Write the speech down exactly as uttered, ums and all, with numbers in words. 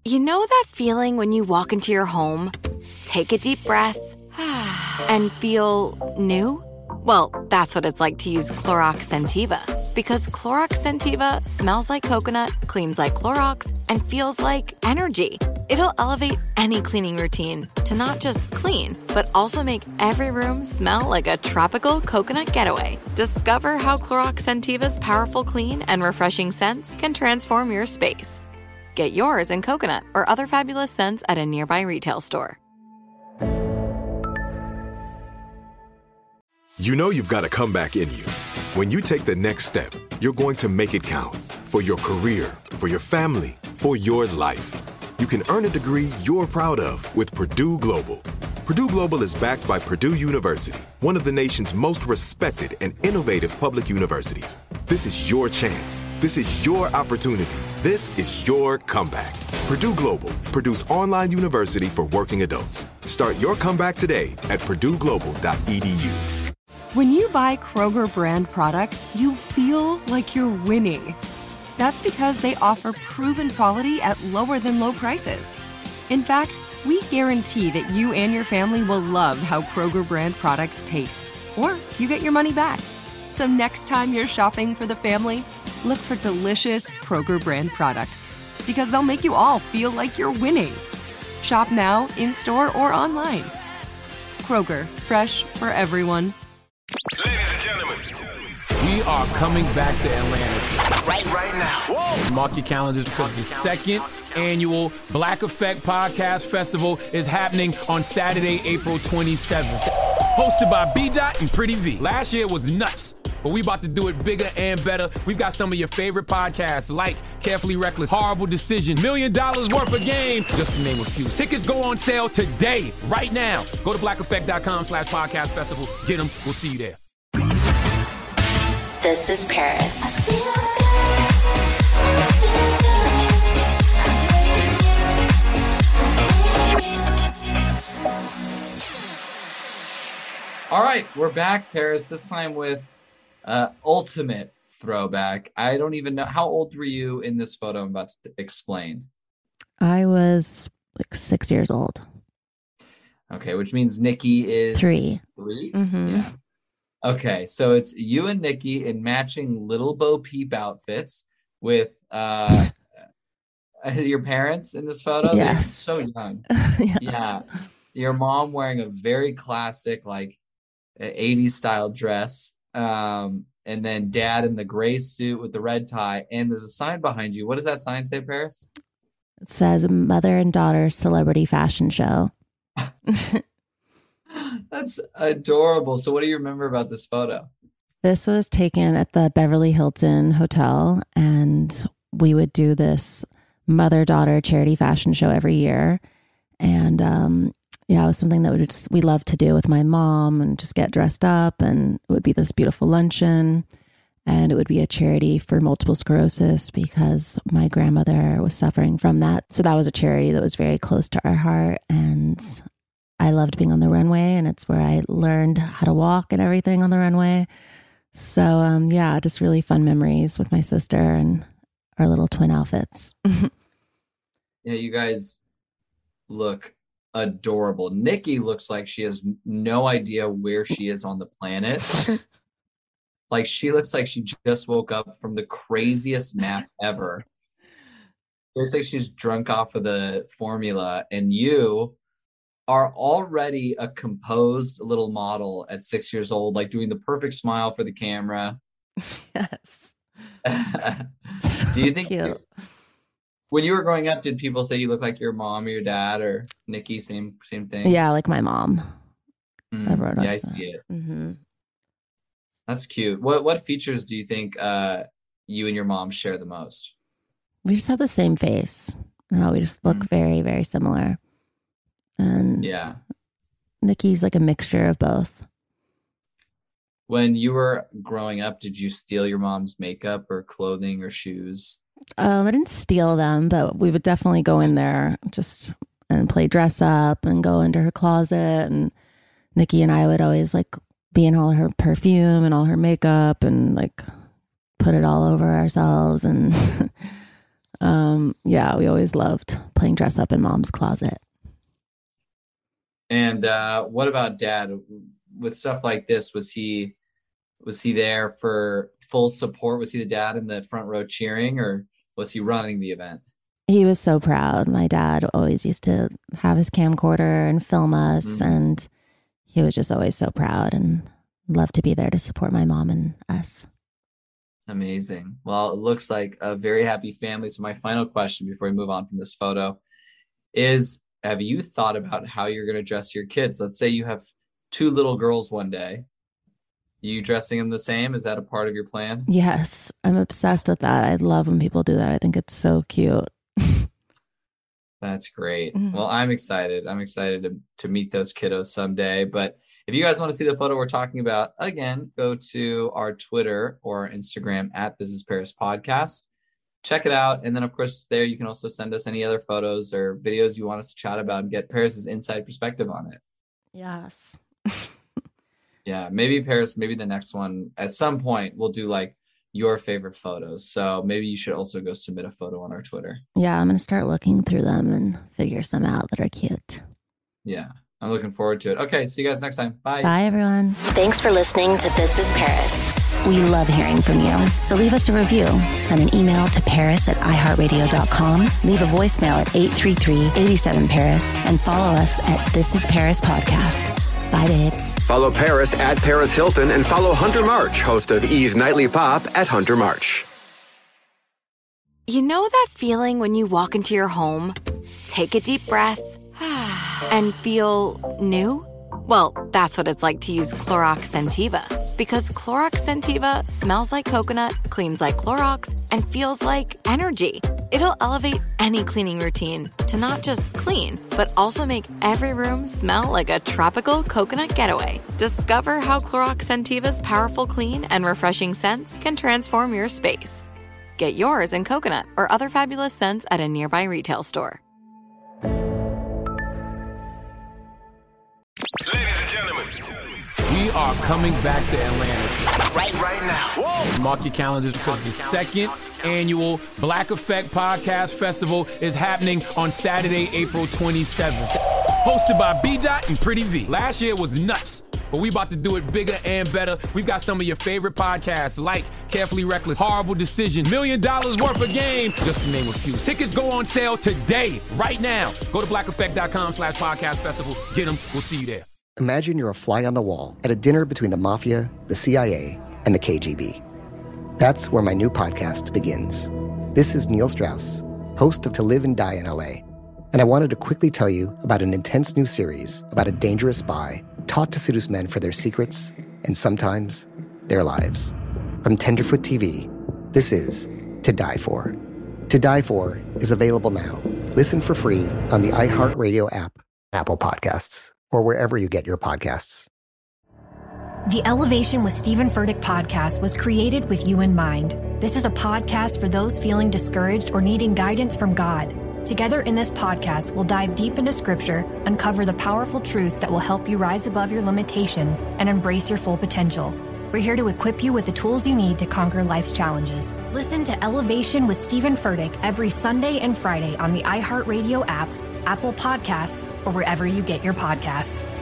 You know that feeling when you walk into your home, take a deep breath, and feel new? Well, that's what it's like to use Clorox Scentiva. Because Clorox Scentiva smells like coconut, cleans like Clorox, and feels like energy. It'll elevate any cleaning routine to not just clean, but also make every room smell like a tropical coconut getaway. Discover how Clorox Scentiva's powerful clean and refreshing scents can transform your space. Get yours in coconut or other fabulous scents at a nearby retail store. You know you've got a comeback in you. When you take the next step, you're going to make it count. For your career, for your family, for your life. You can earn a degree you're proud of with Purdue Global. Purdue Global is backed by Purdue University, one of the nation's most respected and innovative public universities. This is your chance. This is your opportunity. This is your comeback. Purdue Global, Purdue's online university for working adults. Start your comeback today at purdue global dot e d u. When you buy Kroger brand products, you feel like you're winning. That's because they offer proven quality at lower than low prices. In fact, we guarantee that you and your family will love how Kroger brand products taste, or you get your money back. So next time you're shopping for the family, look for delicious Kroger brand products, because they'll make you all feel like you're winning. Shop now, in-store, or online. Kroger, fresh for everyone. Ladies and gentlemen, we are coming back to Atlanta. Right, right now. Whoa. Mark your calendars because the second annual Black Effect Podcast Festival is happening on Saturday, April twenty-seventh. Hosted by B-Dot and Pretty V. Last year was nuts, but we about to do it bigger and better. We've got some of your favorite podcasts like Carefully Reckless, Horrible Decision, Million Dollars Worth of Game, just to name a few. Tickets go on sale today, right now. Go to black effect dot com slash podcast festival. Get them. We'll see you there. This is Paris. All right, we're back, Paris, this time with uh, ultimate throwback. I don't even know. How old were you in this photo I'm about to explain? I was like six years old. Okay, which means Nikki is... Three. Three? Mm-hmm. Yeah. Okay, so it's you and Nikki in matching Little Bo Peep outfits with uh, your parents in this photo. Yes. They're so young. yeah. Yeah. Your mom wearing a very classic, like, eighties style dress. Um, and then dad in the gray suit with the red tie. And there's a sign behind you. What does that sign say, Paris? It says Mother and Daughter Celebrity Fashion Show. That's adorable. So what do you remember about this photo? This was taken at the Beverly Hilton Hotel, and we would do this mother-daughter charity fashion show every year. And um, yeah, it was something that we just we loved to do with my mom and just get dressed up, and it would be this beautiful luncheon, and it would be a charity for multiple sclerosis because my grandmother was suffering from that. So that was a charity that was very close to our heart, and I loved being on the runway, and it's where I learned how to walk and everything on the runway. So um, yeah, just really fun memories with my sister and our little twin outfits. Yeah, you guys look adorable. Nikki looks like she has no idea where she is on the planet. Like she looks like she just woke up from the craziest nap ever. It looks like she's drunk off of the formula, and you are already a composed little model at six years old, like doing the perfect smile for the camera. Yes. Do you think Cute. when you were growing up, did people say you look like your mom or your dad or Nikki? Same, same thing. Yeah, like my mom. Mm, Everyone yeah, I else. see it. Mm-hmm. That's cute. What what features do you think uh, you and your mom share the most? We just have the same face. You know, we just look Mm. very, very similar. And Yeah. Nikki's like a mixture of both. When you were growing up, did you steal your mom's makeup or clothing or shoes? Um, I didn't steal them, but we would definitely go in there just and play dress up and go into her closet. And Nikki and I would always like be in all her perfume and all her makeup and like put it all over ourselves. And Um, yeah, we always loved playing dress up in mom's closet. And uh, what about dad? With stuff like this, was he was he there for full support? Was he the dad in the front row cheering, or was he running the event? He was so proud. My dad always used to have his camcorder and film us, mm-hmm. and he was just always so proud and loved to be there to support my mom and us. Amazing. Well, it looks like a very happy family. So my final question before we move on from this photo is, have you thought about how you're going to dress your kids? Let's say you have two little girls one day. You dressing them the same? Is that a part of your plan? Yes, I'm obsessed with that. I love when people do that. I think it's so cute. That's great. Mm-hmm. Well, I'm excited. I'm excited to, to meet those kiddos someday. But if you guys want to see the photo we're talking about, again, go to our Twitter or Instagram at This Is Paris Podcast. Check it out. And then, of course, there you can also send us any other photos or videos you want us to chat about and get Paris's inside perspective on it. Yes. Yeah, maybe Paris, maybe the next one at some point we'll do like your favorite photos. So maybe you should also go submit a photo on our Twitter. Yeah, I'm going to start looking through them and figure some out that are cute. Yeah, I'm looking forward to it. Okay, see you guys next time. Bye. Bye, everyone. Thanks for listening to This Is Paris. We love hearing from you. So leave us a review. Send an email to paris at i heart radio dot com. Leave a voicemail at eight three three, eight seven, Paris. And follow us at This Is Paris Podcast. Bye, babes. Follow Paris at Paris Hilton and follow Hunter March, host of E's Nightly Pop, at Hunter March. You know that feeling when you walk into your home, take a deep breath, and feel new? Well, that's what it's like to use Clorox Scentiva. Because Clorox Scentiva smells like coconut, cleans like Clorox, and feels like energy. It'll elevate any cleaning routine to not just clean, but also make every room smell like a tropical coconut getaway. Discover how Clorox Scentiva's powerful clean and refreshing scents can transform your space. Get yours in coconut or other fabulous scents at a nearby retail store. Ladies and gentlemen, we are coming back to Atlanta. Right, right now. Whoa. Mark your calendars because the second annual Black Effect Podcast Festival is happening on Saturday, April twenty-seventh. Hosted by B Dot and Pretty V. Last year was nuts, but we about to do it bigger and better. We've got some of your favorite podcasts like Carefully Reckless, Horrible Decision, Million Dollars Worth of Game, just to name a few. Tickets go on sale today, right now. Go to black effect dot com slash podcast festival. Get them. We'll see you there. Imagine you're a fly on the wall at a dinner between the mafia, the C I A, and the K G B. That's where my new podcast begins. This is Neil Strauss, host of To Live and Die in L A, and I wanted to quickly tell you about an intense new series about a dangerous spy taught to seduce men for their secrets and sometimes their lives. From Tenderfoot T V, this is To Die For. To Die For is available now. Listen for free on the iHeartRadio app, Apple Podcasts, or wherever you get your podcasts. The Elevation with Stephen Furtick podcast was created with you in mind. This is a podcast for those feeling discouraged or needing guidance from God. Together in this podcast, we'll dive deep into scripture, uncover the powerful truths that will help you rise above your limitations and embrace your full potential. We're here to equip you with the tools you need to conquer life's challenges. Listen to Elevation with Stephen Furtick every Sunday and Friday on the iHeartRadio app, Apple Podcasts, or wherever you get your podcasts.